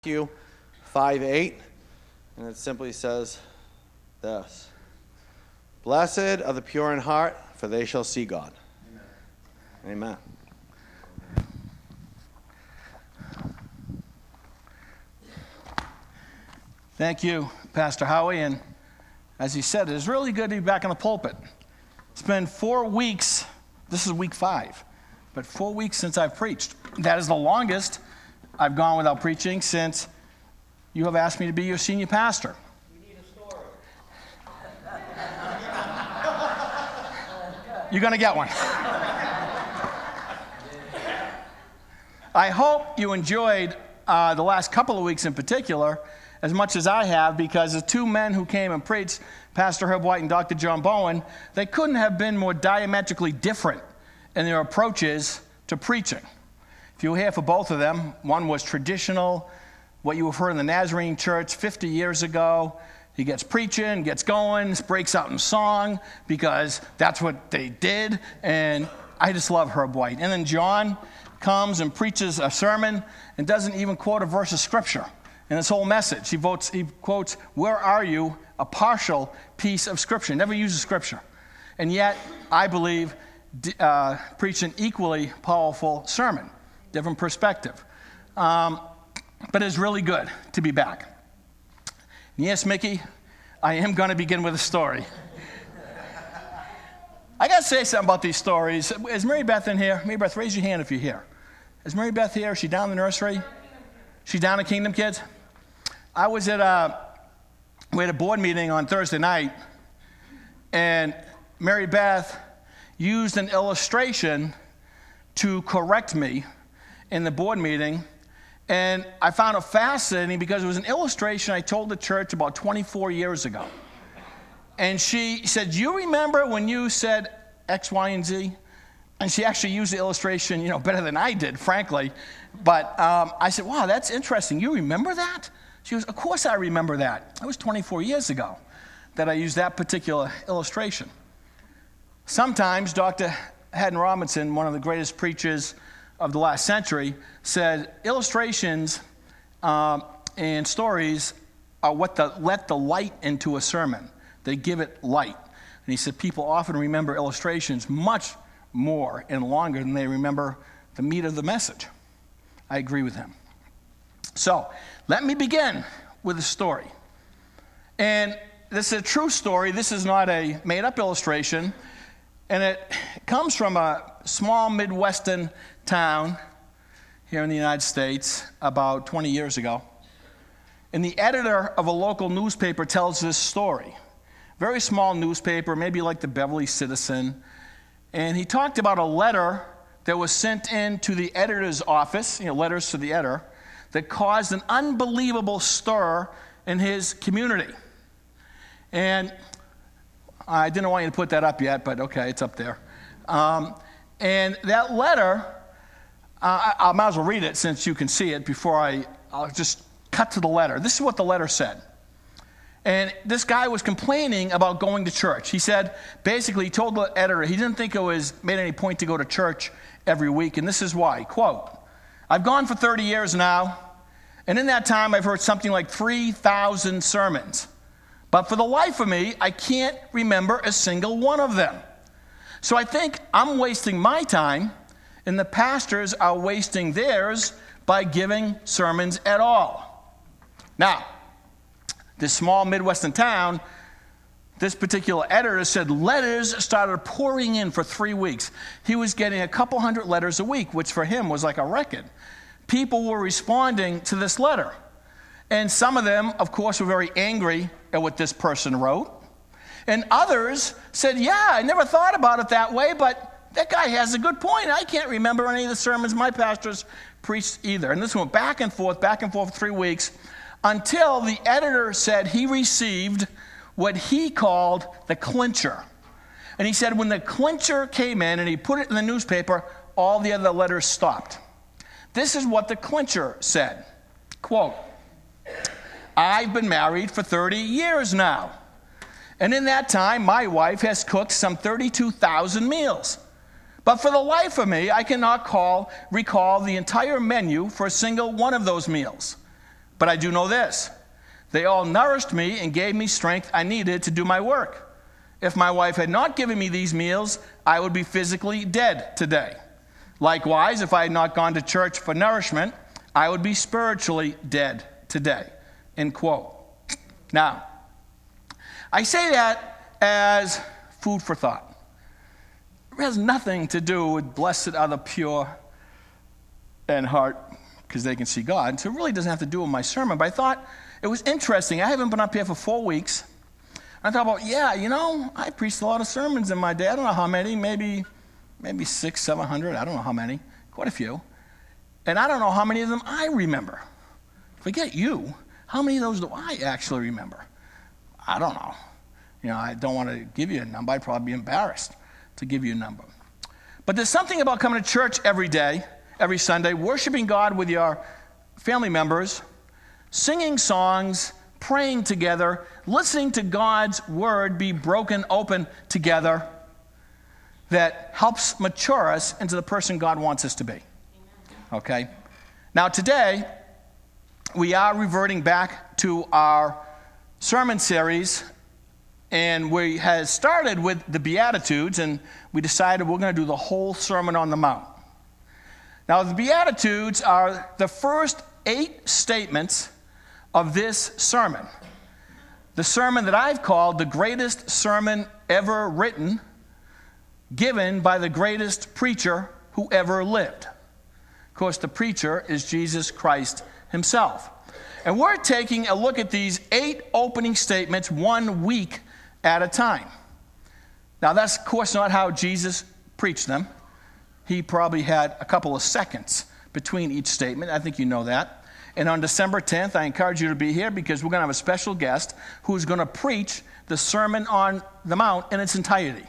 Matthew 5:8, and it simply says this: Blessed are the pure in heart, for they shall see God. Amen. Thank you, Pastor Howie. And as he said, it's really good to be back in the pulpit. It's been 4 weeks. This is week 5, but 4 weeks since I've preached. That is the longest I've gone without preaching since you have asked me to be your senior pastor. We need a story. You're going to get one. I hope you enjoyed the last couple of weeks in particular as much as I have, because the two men who came and preached, Pastor Herb White and Dr. John Bowen, they couldn't have been more diametrically different in their approaches to preaching. If you were here for both of them, one was traditional, what you have heard in the Nazarene church 50 years ago. He gets preaching, gets going, breaks out in song because that's what they did. And I just love Herb White. And then John comes and preaches a sermon and doesn't even quote a verse of scripture in his whole message. He quotes, "Where are you?" a partial piece of scripture. Never uses scripture. And yet, I believe, preached an equally powerful sermon. Different perspective. But it's really good to be back. And yes, Mickey, I am going to begin with a story. I got to say something about these stories. Is Mary Beth in here? Mary Beth, raise your hand if you're here. Is Mary Beth here? Is she down in the nursery? She's down at Kingdom Kids? I was we had a board meeting on Thursday night, and Mary Beth used an illustration to correct me in the board meeting, and I found it fascinating because it was an illustration I told the church about 24 years ago. And she said, "Do you remember when you said X, Y, and Z?" And she actually used the illustration, better than I did, frankly. But I said, "Wow, that's interesting. You remember that?" She goes, "Of course I remember that. That was 24 years ago that I used that particular illustration." Sometimes Dr. Haddon Robinson, one of the greatest preachers of the last century, said illustrations and stories are what let the light into a sermon. They give it light. And he said people often remember illustrations much more and longer than they remember the meat of the message. I agree with him. So let me begin with a story. And this is a true story. This is not a made-up illustration. And it comes from a small Midwestern town here in the United States about 20 years ago. And the editor of a local newspaper tells this story. Very small newspaper, maybe like the Beverly Citizen. And he talked about a letter that was sent in to the editor's office, letters to the editor, that caused an unbelievable stir in his community. And I didn't want you to put that up yet, but okay, it's up there. And that letter, I might as well read it since you can see it before I'll just cut to the letter. This is what the letter said. And this guy was complaining about going to church. He said, basically, he told the editor he didn't think it made any point to go to church every week, and this is why. Quote, "I've gone for 30 years now, and in that time I've heard something like 3,000 sermons. But for the life of me, I can't remember a single one of them. So I think I'm wasting my time, and the pastors are wasting theirs by giving sermons at all." Now, this small Midwestern town, this particular editor said letters started pouring in for 3 weeks. He was getting a couple hundred letters a week, which for him was like a record. People were responding to this letter. And some of them, of course, were very angry at what this person wrote. And others said, "Yeah, I never thought about it that way, but that guy has a good point. I can't remember any of the sermons my pastors preached either." And this went back and forth for 3 weeks, until the editor said he received what he called the clincher. And he said when the clincher came in and he put it in the newspaper, all the other letters stopped. This is what the clincher said. Quote, "I've been married for 30 years now. And in that time, my wife has cooked some 32,000 meals. But for the life of me, I cannot recall the entire menu for a single one of those meals. But I do know this. They all nourished me and gave me strength I needed to do my work. If my wife had not given me these meals, I would be physically dead today. Likewise, if I had not gone to church for nourishment, I would be spiritually dead today." End quote. Now, I say that as food for thought. It has nothing to do with blessed are the pure in heart because they can see God. So it really doesn't have to do with my sermon. But I thought it was interesting. I haven't been up here for 4 weeks. I thought about, I preached a lot of sermons in my day. I don't know how many, maybe 600, 700. I don't know how many. Quite a few. And I don't know how many of them I remember. Forget you. How many of those do I actually remember? I don't know. I don't want to give you a number. I'd probably be embarrassed to give you a number. But there's something about coming to church every day, every Sunday, worshiping God with your family members, singing songs, praying together, listening to God's word be broken open together, that helps mature us into the person God wants us to be. Okay? Now today, we are reverting back to our sermon series, and we had started with the Beatitudes, and we decided we're going to do the whole Sermon on the Mount. Now, the Beatitudes are the first 8 statements of this sermon. The sermon that I've called the greatest sermon ever written, given by the greatest preacher who ever lived. Of course, the preacher is Jesus Christ himself. And we're taking a look at these 8 opening statements 1 week at a time. Now, that's, of course, not how Jesus preached them. He probably had a couple of seconds between each statement. I think you know that. And on December 10th, I encourage you to be here because we're going to have a special guest who's going to preach the Sermon on the Mount in its entirety.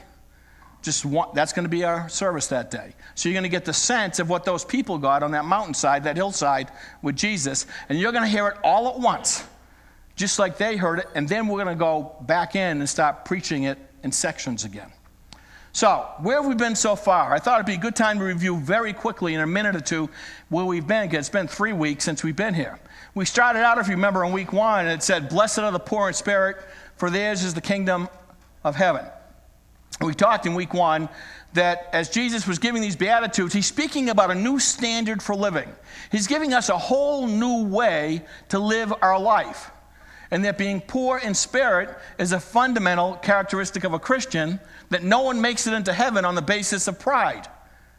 That's going to be our service that day. So you're going to get the sense of what those people got on that mountainside, that hillside with Jesus, and you're going to hear it all at once, just like they heard it, and then we're going to go back in and start preaching it in sections again. So, where have we been so far? I thought it'd be a good time to review very quickly in a minute or two where we've been, because it's been 3 weeks since we've been here. We started out, if you remember, in week 1, and it said, "Blessed are the poor in spirit, for theirs is the kingdom of heaven." We talked in week 1 that as Jesus was giving these Beatitudes, he's speaking about a new standard for living. He's giving us a whole new way to live our life. And that being poor in spirit is a fundamental characteristic of a Christian, that no one makes it into heaven on the basis of pride.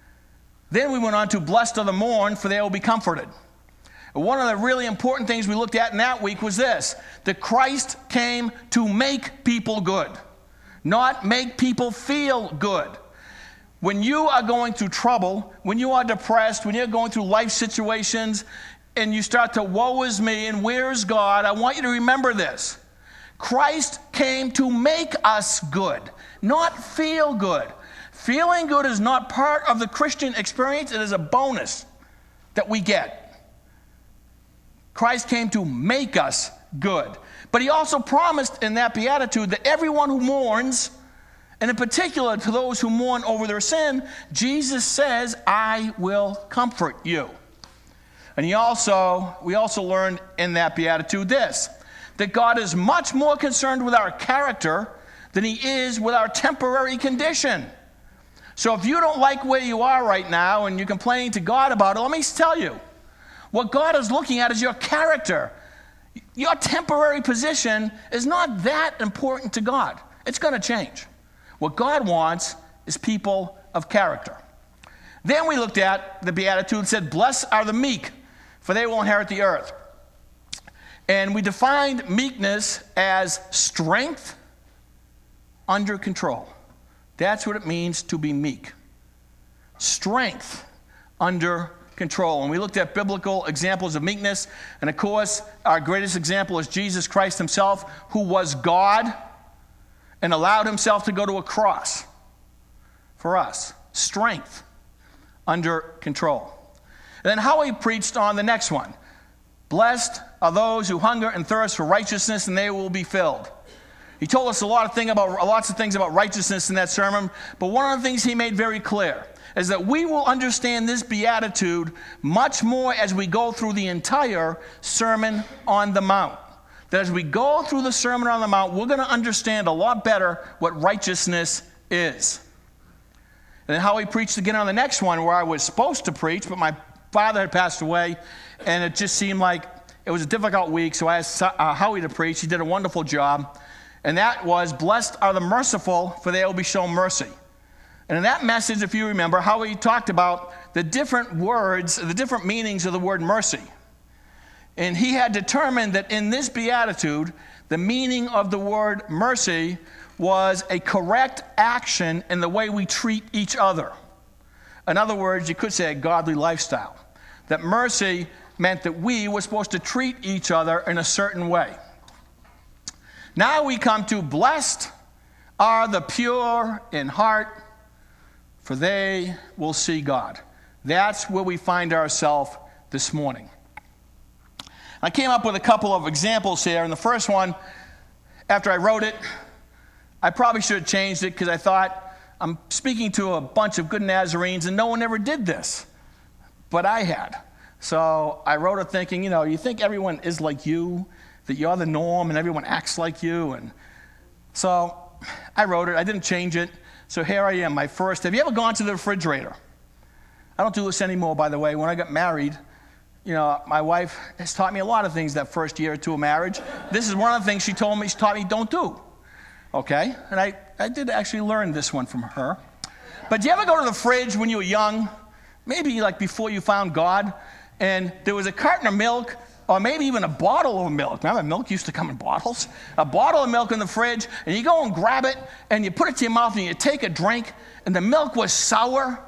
Then we went on to "Blessed are the mourn, for they will be comforted." One of the really important things we looked at in that week was this, that Christ came to make people good, not make people feel good. When you are going through trouble, when you are depressed, when you're going through life situations, and you start to woe is me and where's God, I want you to remember this. Christ came to make us good, not feel good. Feeling good is not part of the Christian experience. It is a bonus that we get. Christ came to make us good. But he also promised in that beatitude that everyone who mourns, and in particular to those who mourn over their sin, Jesus says, "I will comfort you." And we also learned in that beatitude this, that God is much more concerned with our character than he is with our temporary condition. So if you don't like where you are right now and you're complaining to God about it, let me tell you, what God is looking at is your character. Your temporary position is not that important to God. It's going to change. What God wants is people of character. Then we looked at the beatitude and said, "Blessed are the meek, for they will inherit the earth." And we defined meekness as strength under control. That's what it means to be meek. Strength under control. And we looked at biblical examples of meekness. And of course, our greatest example is Jesus Christ himself, who was God and allowed himself to go to a cross for us. Strength under control. And then how he preached on the next one. "Blessed are those who hunger and thirst for righteousness, and they will be filled." He told us lots of things about righteousness in that sermon, but one of the things he made very clear is that we will understand this beatitude much more as we go through the entire Sermon on the Mount. That as we go through the Sermon on the Mount, we're going to understand a lot better what righteousness is. And then Howie preached again on the next one where I was supposed to preach, but my father had passed away, and it just seemed like it was a difficult week, so I asked Howie to preach. He did a wonderful job, and that was, blessed are the merciful, for they will be shown mercy. And in that message, if you remember, Howie talked about the different words, the different meanings of the word mercy. And he had determined that in this beatitude, the meaning of the word mercy was a correct action in the way we treat each other. In other words, you could say a godly lifestyle. That mercy meant that we were supposed to treat each other in a certain way. Now we come to blessed are the pure in heart, for they will see God. That's where we find ourselves this morning. I came up with a couple of examples here, and the first one, after I wrote it, I probably should have changed it because I thought I'm speaking to a bunch of good Nazarenes and no one ever did this, but I had. So I wrote it thinking, you think everyone is like you, that you're the norm and everyone acts like you. And so I wrote it. I didn't change it. So here I am, my first. Have you ever gone to the refrigerator? I don't do this anymore, by the way. When I got married, my wife has taught me a lot of things that first year or two of marriage. This is one of the things she taught me don't do. Okay? And I did actually learn this one from her. But do you ever go to the fridge when you were young, maybe like before you found God, and there was a carton of milk, or maybe even a bottle of milk. Remember, milk used to come in bottles? A bottle of milk in the fridge, and you go and grab it, and you put it to your mouth, and you take a drink, and the milk was sour.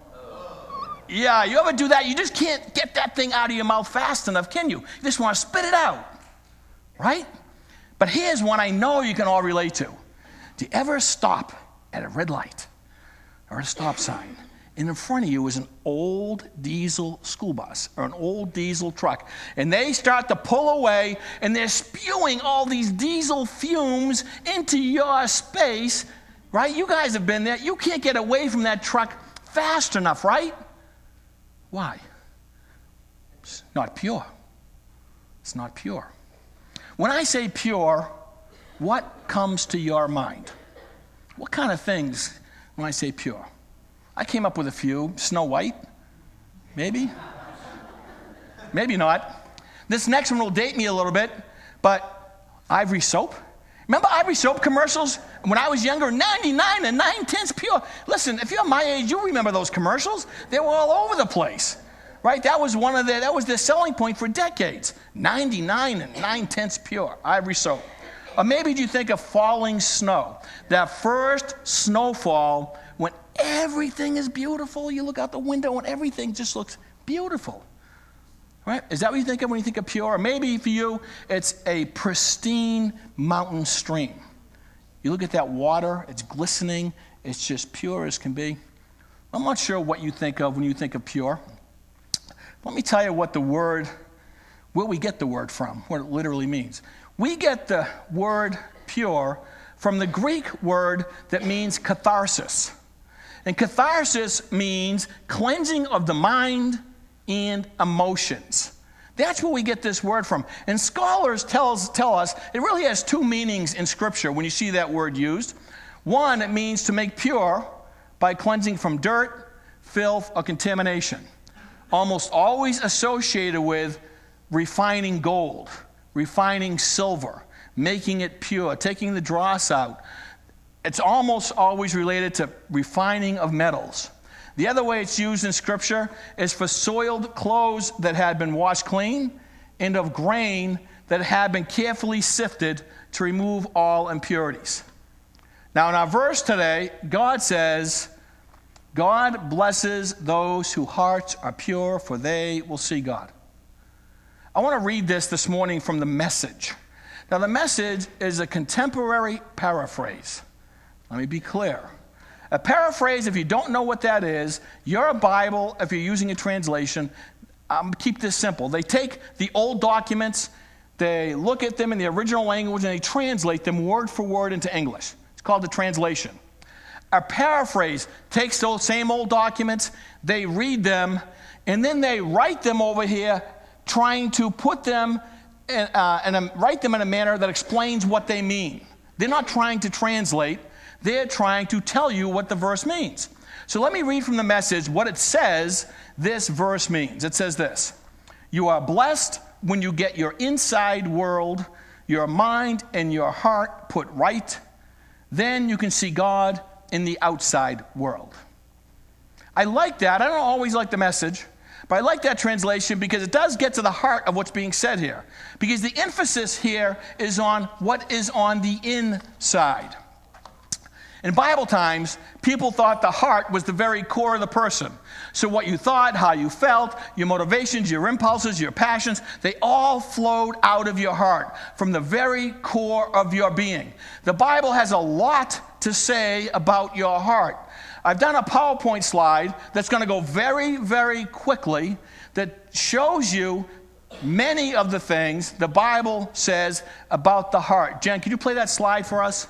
Yeah, you ever do that? You just can't get that thing out of your mouth fast enough, can you? You just want to spit it out, right? But here's one I know you can all relate to. Do you ever stop at a red light or a stop sign, and in front of you is an old diesel school bus or an old diesel truck, and they start to pull away, and they're spewing all these diesel fumes into your space, right? You guys have been there. You can't get away from that truck fast enough, right? Why? It's not pure. It's not pure. When I say pure, what comes to your mind? What kind of things when I say pure? I came up with a few. Snow White? Maybe? Maybe not. This next one will date me a little bit, but Ivory soap. Remember Ivory soap commercials? When I was younger, 99 and 9/10 pure. Listen, if you're my age, you remember those commercials. They were all over the place, right? That was their selling point for decades. 99 and 9/10 pure, Ivory soap. Or maybe you think of falling snow. That first snowfall when everything is beautiful. You look out the window and everything just looks beautiful. Right? Is that what you think of when you think of pure? Or maybe for you, it's a pristine mountain stream. You look at that water, it's glistening, it's just pure as can be. I'm not sure what you think of when you think of pure. Let me tell you where we get the word from, what it literally means. We get the word pure from the Greek word that means catharsis. And catharsis means cleansing of the mind and emotions. That's where we get this word from. And scholars tell us it really has two meanings in Scripture when you see that word used. One, it means to make pure by cleansing from dirt, filth, or contamination. Almost always associated with refining gold, refining silver, making it pure, taking the dross out. It's almost always related to refining of metals. The other way it's used in Scripture is for soiled clothes that had been washed clean and of grain that had been carefully sifted to remove all impurities. Now in our verse today, God says, God blesses those whose hearts are pure, for they will see God. I want to read this morning from the Message. Now the Message is a contemporary paraphrase. Let me be clear. A paraphrase, if you don't know what that is, your Bible, if you're using a translation, keep this simple. They take the old documents, they look at them in the original language, and they translate them word for word into English. It's called a translation. a paraphrase takes those same old documents, they read them, and then they write them over here, trying to put them write them in a manner that explains what they mean. They're not trying to translate. They're trying to tell you what the verse means. So let me read from the Message what it says this verse means. It says this: you are blessed when you get your inside world, your mind and your heart put right. Then you can see God in the outside world. I like that. I don't always like the Message, but I like that translation because it does get to the heart of what's being said here. Because the emphasis here is on what is on the inside. In Bible times, people thought the heart was the very core of the person. So what you thought, how you felt, your motivations, your impulses, your passions, they all flowed out of your heart, from the very core of your being. The Bible has a lot to say about your heart. I've done a PowerPoint slide that's going to go very, very quickly that shows you many of the things the Bible says about the heart. Jen, can you play that slide for us?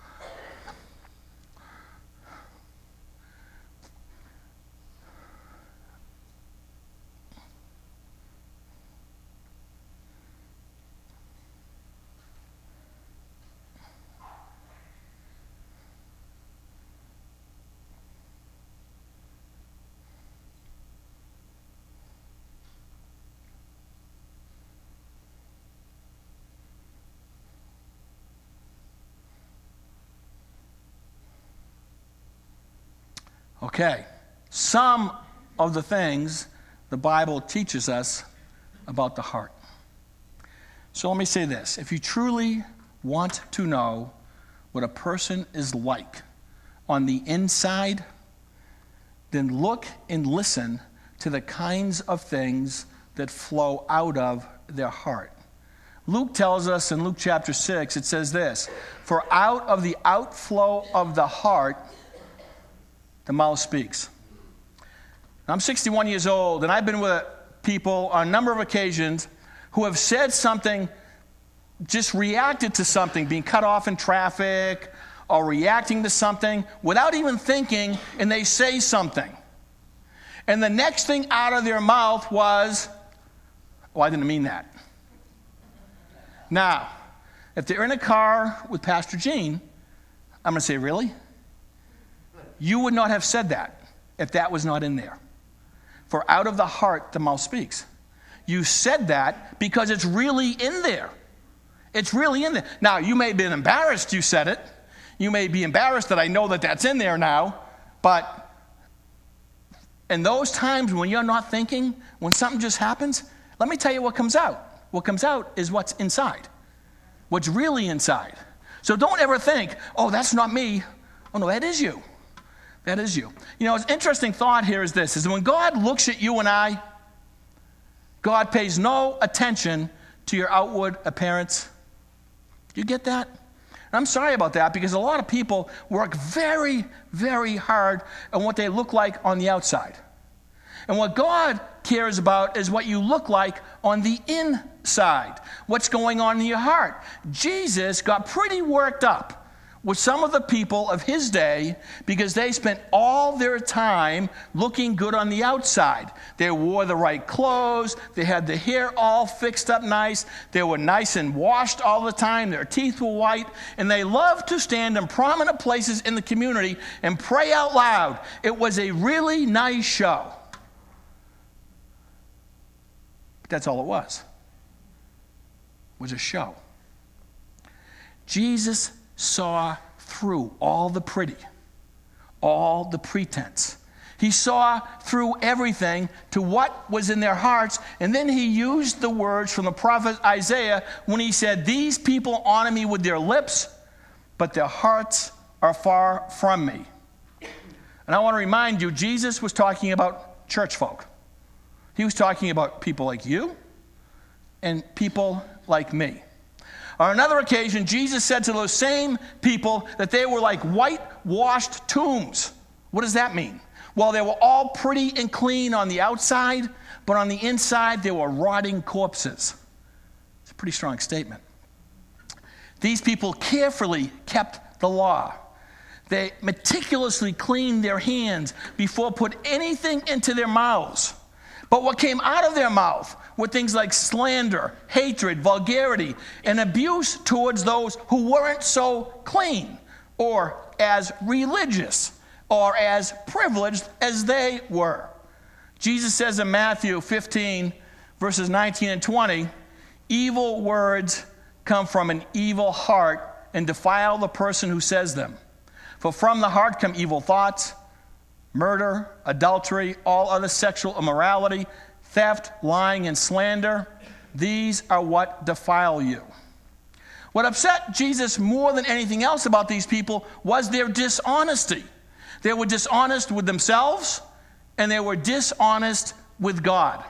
Okay, some of the things the Bible teaches us about the heart. So let me say this. If you truly want to know what a person is like on the inside, then look and listen to the kinds of things that flow out of their heart. Luke tells us in Luke chapter 6, it says this: for out of the outflow of the heart, the mouth speaks. I'm 61 years old, and I've been with people on a number of occasions who have said something, just reacted to something, being cut off in traffic, or reacting to something without even thinking, and they say something. And the next thing out of their mouth was, "Oh, I didn't mean that." Now, if they're in a car with Pastor Gene, I'm going to say, "Really? You would not have said that if that was not in there." For out of the heart, the mouth speaks. You said that because it's really in there. It's really in there. Now, you may have been embarrassed you said it. You may be embarrassed that I know that that's in there now. But in those times when you're not thinking, when something just happens, let me tell you what comes out. What comes out is what's inside. What's really inside. So don't ever think, "Oh, that's not me." Oh, no, that is you. That is you. You know, an interesting thought here is this, is that when God looks at you and I, God pays no attention to your outward appearance. Do you get that? And I'm sorry about that, because a lot of people work very, very hard on what they look like on the outside. And what God cares about is what you look like on the inside, what's going on in your heart. Jesus got pretty worked up with some of the people of his day because they spent all their time looking good on the outside. They wore the right clothes. They had the hair all fixed up nice. They were nice and washed all the time. Their teeth were white. And they loved to stand in prominent places in the community and pray out loud. It was a really nice show. But that's all it was. It was a show. Jesus saw through all the pretty, all the pretense. He saw through everything to what was in their hearts, and then he used the words from the prophet Isaiah when he said, "These people honor me with their lips, but their hearts are far from me." And I want to remind you, Jesus was talking about church folk. He was talking about people like you and people like me. On another occasion, Jesus said to those same people that they were like whitewashed tombs. What does that mean? Well, they were all pretty and clean on the outside, but on the inside, they were rotting corpses. It's a pretty strong statement. These people carefully kept the law. They meticulously cleaned their hands before put anything into their mouths. But what came out of their mouth were things like slander, hatred, vulgarity, and abuse towards those who weren't so clean or as religious or as privileged as they were. Jesus says in Matthew 15, verses 19 and 20, evil words come from an evil heart and defile the person who says them. For from the heart come evil thoughts, murder, adultery, all other sexual immorality, theft, lying, and slander. These are what defile you. What upset Jesus more than anything else about these people was their dishonesty. They were dishonest with themselves, and they were dishonest with God.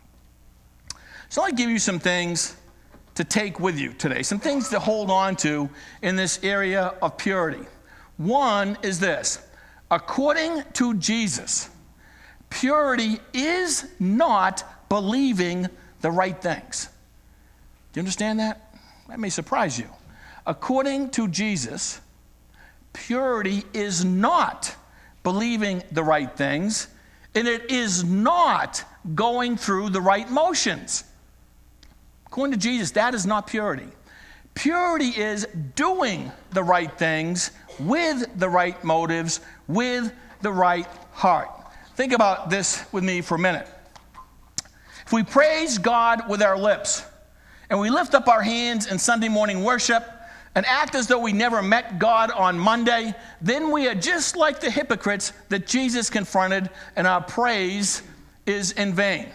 So I'll give you some things to take with you today, some things to hold on to in this area of purity. One is this: according to Jesus, purity is not believing the right things. Do you understand that? That may surprise you. According to Jesus, purity is not believing the right things, and it is not going through the right motions. According to Jesus, that is not purity. Purity is doing the right things with the right motives, with the right heart. Think about this with me for a minute. If we praise God with our lips, and we lift up our hands in Sunday morning worship, and act as though we never met God on Monday, then we are just like the hypocrites that Jesus confronted, and our praise is in vain.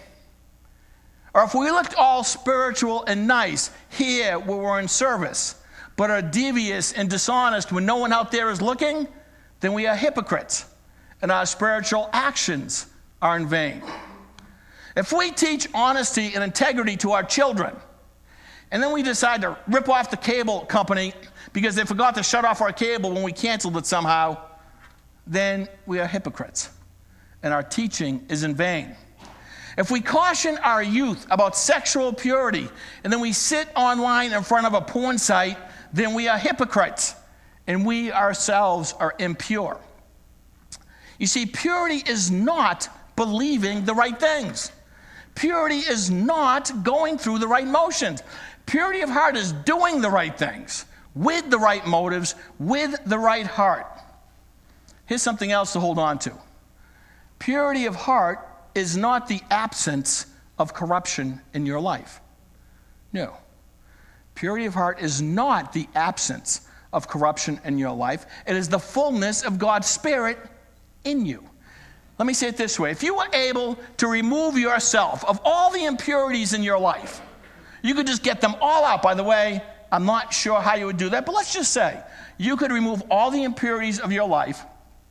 Or if we looked all spiritual and nice here where we're in service, but are devious and dishonest when no one out there is looking, then we are hypocrites, and our spiritual actions are in vain. If we teach honesty and integrity to our children, and then we decide to rip off the cable company because they forgot to shut off our cable when we canceled it somehow, then we are hypocrites, and our teaching is in vain. If we caution our youth about sexual purity, and then we sit online in front of a porn site, then we are hypocrites, and we ourselves are impure. You see, purity is not believing the right things. Purity is not going through the right motions. Purity of heart is doing the right things with the right motives, with the right heart. Here's something else to hold on to. Purity of heart is not the absence of corruption in your life. No. Purity of heart is not the absence of corruption in your life. It is the fullness of God's Spirit in you. Let me say it this way. If you were able to remove yourself of all the impurities in your life, you could just get them all out. By the way, I'm not sure how you would do that, but let's just say you could remove all the impurities of your life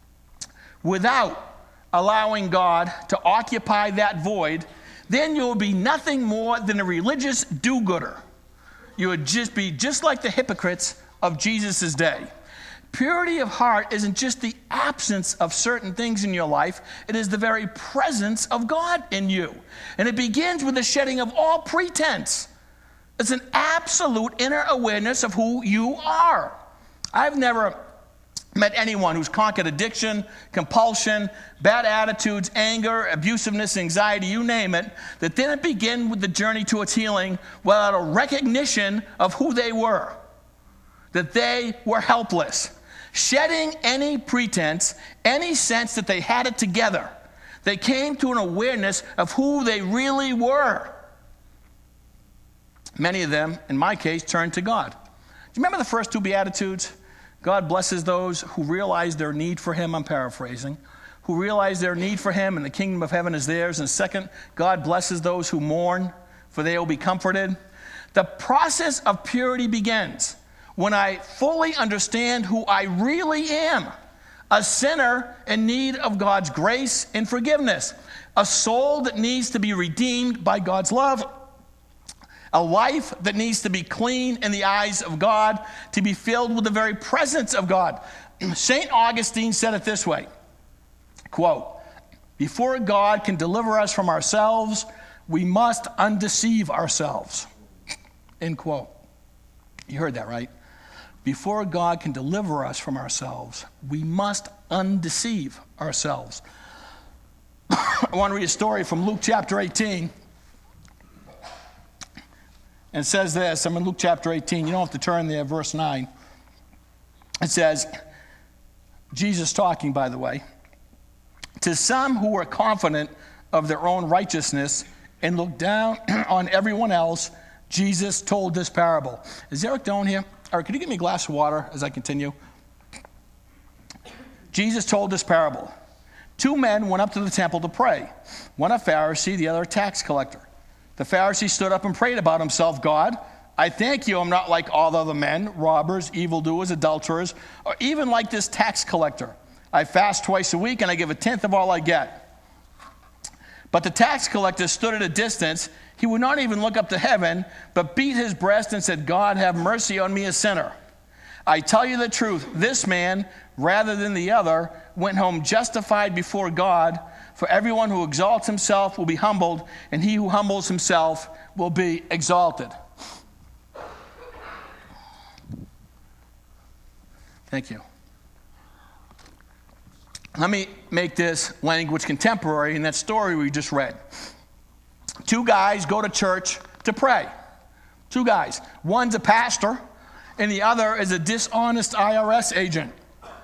without allowing God to occupy that void, then you will be nothing more than a religious do-gooder. You would just be just like the hypocrites of Jesus' day. Purity of heart isn't just the absence of certain things in your life. It is the very presence of God in you. And it begins with the shedding of all pretense. It's an absolute inner awareness of who you are. I've never met anyone who's conquered addiction, compulsion, bad attitudes, anger, abusiveness, anxiety, you name it, that didn't begin with the journey towards healing without a recognition of who they were, that they were helpless, shedding any pretense, any sense that they had it together. They came to an awareness of who they really were. Many of them, in my case, turned to God. Do you remember the first two Beatitudes? God blesses those who realize their need for Him, I'm paraphrasing, who realize their need for Him and the kingdom of heaven is theirs. And second, God blesses those who mourn, for they will be comforted. The process of purity begins when I fully understand who I really am, a sinner in need of God's grace and forgiveness, a soul that needs to be redeemed by God's love, a life that needs to be clean in the eyes of God, to be filled with the very presence of God. St. Augustine said it this way, quote, "Before God can deliver us from ourselves, we must undeceive ourselves." End quote. You heard that, right? before God can deliver us from ourselves, we must undeceive ourselves. I want to read a story from Luke chapter 18. And it says this, I'm in Luke chapter 18. You don't have to turn there, verse 9. It says, Jesus talking, by the way, to some who were confident of their own righteousness and looked down on everyone else, Jesus told this parable. Is Eric Doan here? Eric, could you give me a glass of water as I continue? Jesus told this parable. 2 men went up to the temple to pray. One a Pharisee, the other a tax collector. The Pharisee stood up and prayed about himself, God, I thank you I'm not like all the other men, robbers, evildoers, adulterers, or even like this tax collector. I fast twice a week and I give a tenth of all I get. But the tax collector stood at a distance. He would not even look up to heaven, but beat his breast and said, God, have mercy on me, a sinner. I tell you the truth, this man, rather than the other, went home justified before God. For everyone who exalts himself will be humbled, and he who humbles himself will be exalted. Thank you. Let me make this language contemporary in that story we just read. 2 guys go to church to pray. 2 guys. One's a pastor, and the other is a dishonest IRS agent.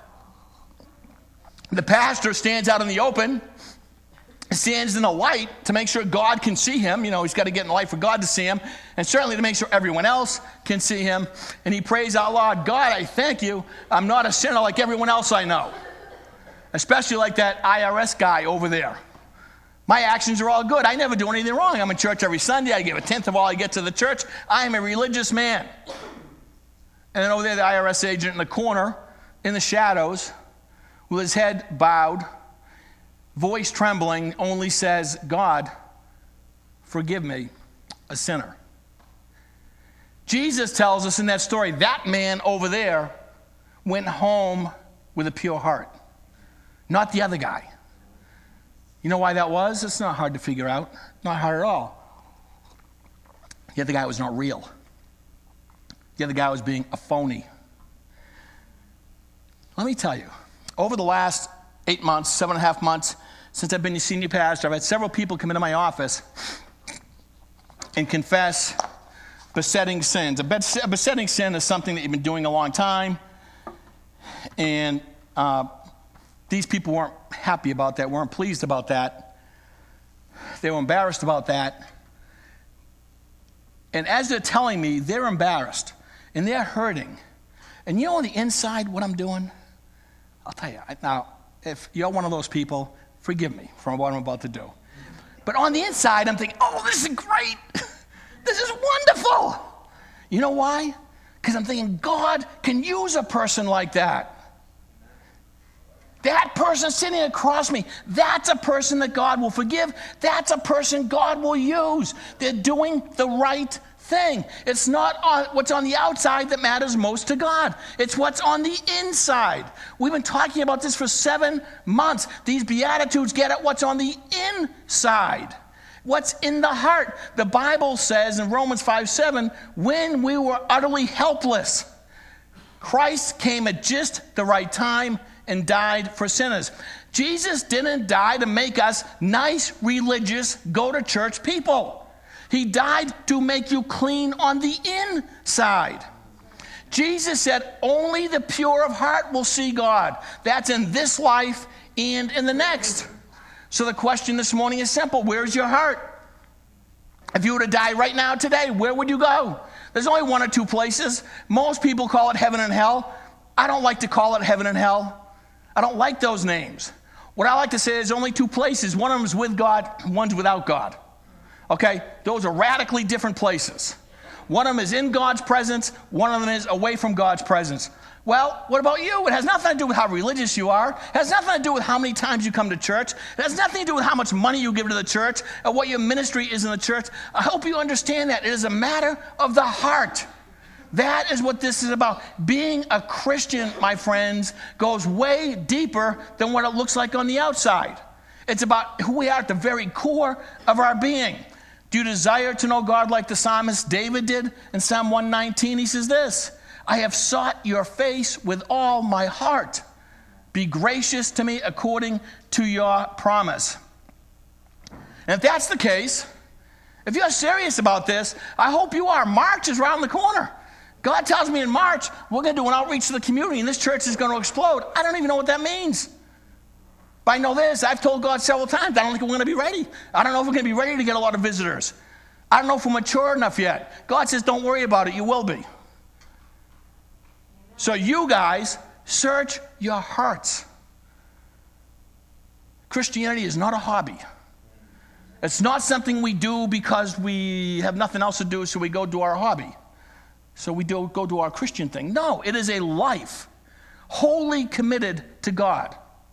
The pastor stands out in the open, stands in the light to make sure God can see him. You know, he's got to get in the light for God to see him, and certainly to make sure everyone else can see him. And he prays out loud, God, I thank you. I'm not a sinner like everyone else I know. Especially like that IRS guy over there. My actions are all good. I never do anything wrong. I'm in church every Sunday. I give a tenth of all I get to the church. I am a religious man. And then over there, the IRS agent in the corner, in the shadows, with his head bowed, voice trembling, only says, God, forgive me, a sinner. Jesus tells us in that story, that man over there went home with a pure heart. Not the other guy. You know why that was? It's not hard to figure out. Not hard at all. The other guy was not real. The other guy was being a phony. Let me tell you, over the last 8 months, 7.5 months, since I've been your senior pastor, I've had several people come into my office and confess besetting sins. A besetting sin is something that you've been doing a long time, and these people weren't happy about that, weren't pleased about that. They were embarrassed about that. And as they're telling me, they're embarrassed and they're hurting. And you know on the inside what I'm doing? I'll tell you. Now, if you're one of those people, forgive me for what I'm about to do. But on the inside, I'm thinking, oh, this is great. This is wonderful. You know why? Because I'm thinking God can use a person like that. That person sitting across me, that's a person that God will forgive. That's a person God will use. They're doing the right thing. It's not what's on the outside that matters most to God. It's what's on the inside. We've been talking about this for 7 months. These Beatitudes get at what's on the inside. What's in the heart. The Bible says in Romans 5:7, when we were utterly helpless, Christ came at just the right time and died for sinners. Jesus didn't die to make us nice, religious, go-to-church people. He died to make you clean on the inside. Jesus said only the pure of heart will see God. That's in this life and in the next. So the question this morning is simple. Where's your heart? If you were to die right now today, where would you go? There's only 1 or 2 places. Most people call it heaven and hell. I don't like to call it heaven and hell. I don't like those names. What I like to say is only 2 places. One of them is with God, one's without God. Okay? Those are radically different places. One of them is in God's presence, one of them is away from God's presence. Well, what about you? It has nothing to do with how religious you are. It has nothing to do with how many times you come to church. It has nothing to do with how much money you give to the church or what your ministry is in the church. I hope you understand that. It is a matter of the heart. That is what this is about. Being a Christian, my friends, goes way deeper than what it looks like on the outside. It's about who we are at the very core of our being. Do you desire to know God like the psalmist David did in Psalm 119? He says this, I have sought your face with all my heart. Be gracious to me according to your promise. And if that's the case, if you're serious about this, I hope you are. March is around the corner. God tells me in March, we're going to do an outreach to the community, and this church is going to explode. I don't even know what that means. But I know this. I've told God several times, I don't think we're going to be ready. I don't know if we're going to be ready to get a lot of visitors. I don't know if we're mature enough yet. God says, don't worry about it. You will be. So you guys, search your hearts. Christianity is not a hobby. It's not something we do because we have nothing else to do, so we go do our hobby. So we go do our Christian thing. No, it is a life wholly committed to God.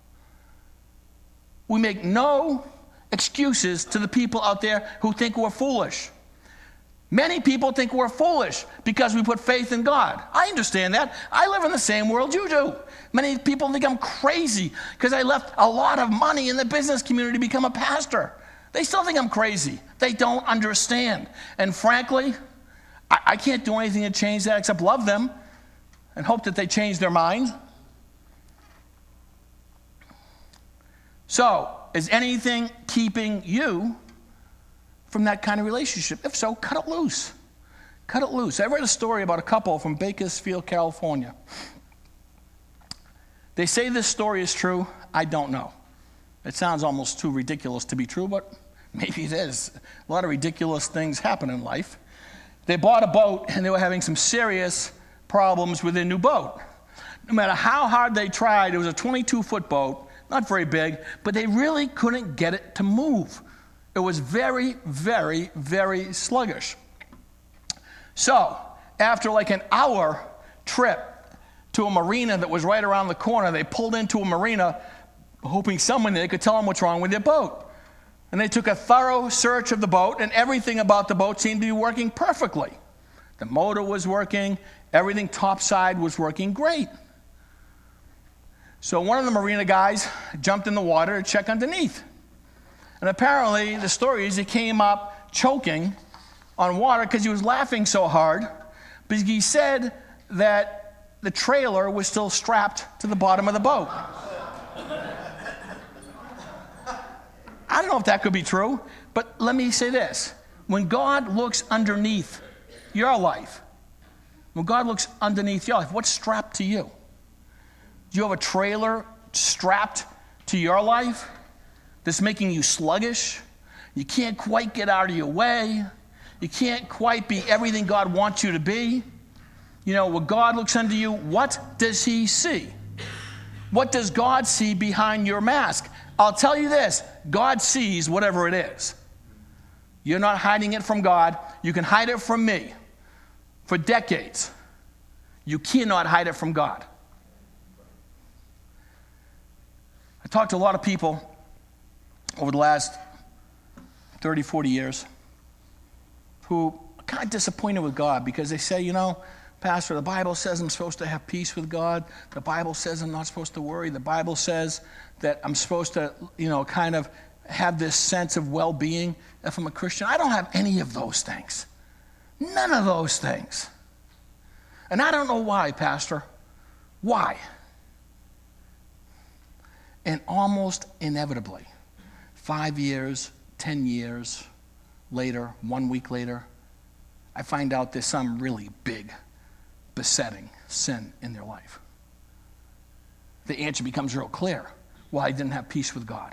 We make no excuses to the people out there who think we're foolish. Many people think we're foolish because we put faith in God. I understand that. I live in the same world you do. Many people think I'm crazy because I left a lot of money in the business community to become a pastor. They still think I'm crazy. They don't understand. And frankly, I can't do anything to change that except love them and hope that they change their mind. So, is anything keeping you from that kind of relationship? If so, cut it loose. Cut it loose. I read a story about a couple from Bakersfield, California. They say this story is true. I don't know. It sounds almost too ridiculous to be true, but maybe it is. A lot of ridiculous things happen in life. They bought a boat, and they were having some serious problems with their new boat. No matter how hard they tried, it was a 22-foot boat, not very big, but they really couldn't get it to move. It was very, very, very sluggish. So, after like an hour trip to a marina that was right around the corner, they pulled into a marina hoping someone there could tell them what's wrong with their boat. And they took a thorough search of the boat, and everything about the boat seemed to be working perfectly. The motor was working, everything topside was working great. So one of the marina guys jumped in the water to check underneath. And apparently, the story is he came up choking on water because he was laughing so hard, because he said that the trailer was still strapped to the bottom of the boat. I don't know if that could be true, but let me say this. When God looks underneath your life, when God looks underneath your life, what's strapped to you? Do you have a trailer strapped to your life that's making you sluggish? You can't quite get out of your way. You can't quite be everything God wants you to be. You know, when God looks under you, what does he see? What does God see behind your mask? I'll tell you this, God sees whatever it is. You're not hiding it from God. You can hide it from me for decades. You cannot hide it from God. I talked to a lot of people over the last 30, 40 years who are kind of disappointed with God because they say, you know, Pastor, the Bible says I'm supposed to have peace with God. The Bible says I'm not supposed to worry. The Bible says that I'm supposed to, you know, kind of have this sense of well-being if I'm a Christian. I don't have any of those things. None of those things. And I don't know why, Pastor. Why? And almost inevitably, 5 years, 10 years later, 1 week later, I find out there's some really big, besetting sin in their life. The answer becomes real clear. Why they didn't have peace with God.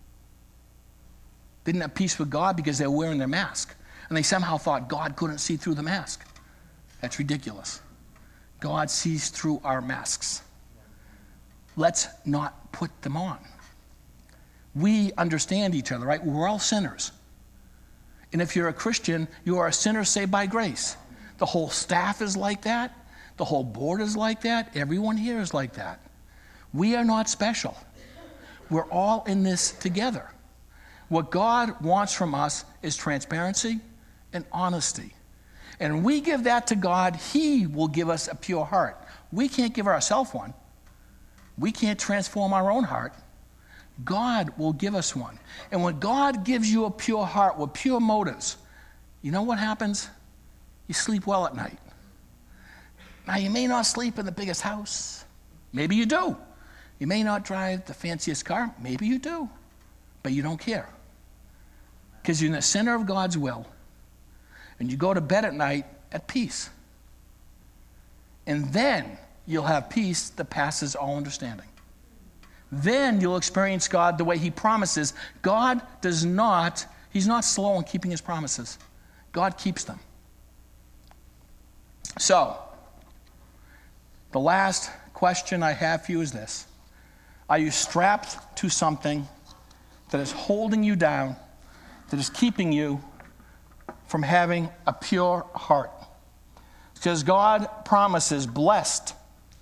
They didn't have peace with God because they were wearing their mask. And they somehow thought God couldn't see through the mask. That's ridiculous. God sees through our masks. Let's not put them on. We understand each other, right? We're all sinners. And if you're a Christian, you are a sinner saved by grace. The whole staff is like that. The whole board is like that. Everyone here is like that. We are not special. We're all in this together. What God wants from us is transparency and honesty. And when we give that to God, he will give us a pure heart. We can't give ourselves one. We can't transform our own heart. God will give us one. And when God gives you a pure heart with pure motives, you know what happens? You sleep well at night. Now, you may not sleep in the biggest house. Maybe you do. You may not drive the fanciest car. Maybe you do. But you don't care. Because you're in the center of God's will. And you go to bed at night at peace. And then you'll have peace that passes all understanding. Then you'll experience God the way he promises. God does not, he's not slow in keeping his promises. God keeps them. So, the last question I have for you is this. Are you strapped to something that is holding you down, that is keeping you from having a pure heart? Because God promises blessed,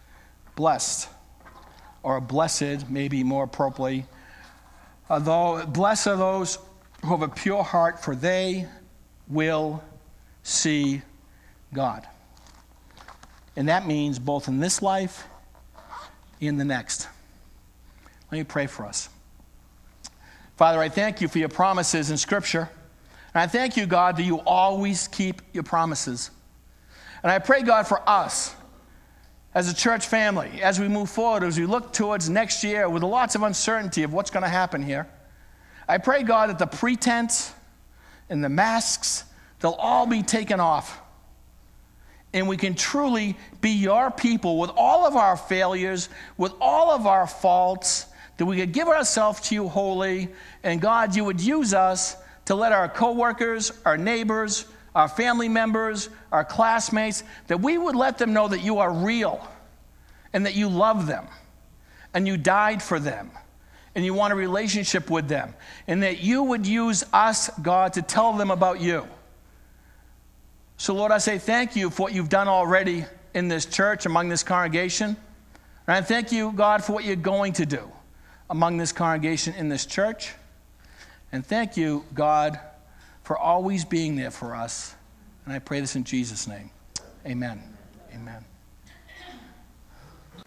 or blessed, maybe more appropriately, although blessed are those who have a pure heart, for they will see God. And that means both in this life and the next. Let me pray for us. Father, I thank you for your promises in Scripture. And I thank you, God, that you always keep your promises. And I pray, God, for us as a church family, as we move forward, as we look towards next year with lots of uncertainty of what's going to happen here. I pray, God, that the pretense and the masks, they'll all be taken off. And we can truly be your people with all of our failures, with all of our faults, that we could give ourselves to you wholly. And God, you would use us to let our coworkers, our neighbors, our family members, our classmates, that we would let them know that you are real and that you love them and you died for them and you want a relationship with them and that you would use us, God, to tell them about you. So, Lord, I say thank you for what you've done already in this church, among this congregation. And I thank you, God, for what you're going to do among this congregation in this church. And thank you, God, for always being there for us. And I pray this in Jesus' name. Amen. Amen.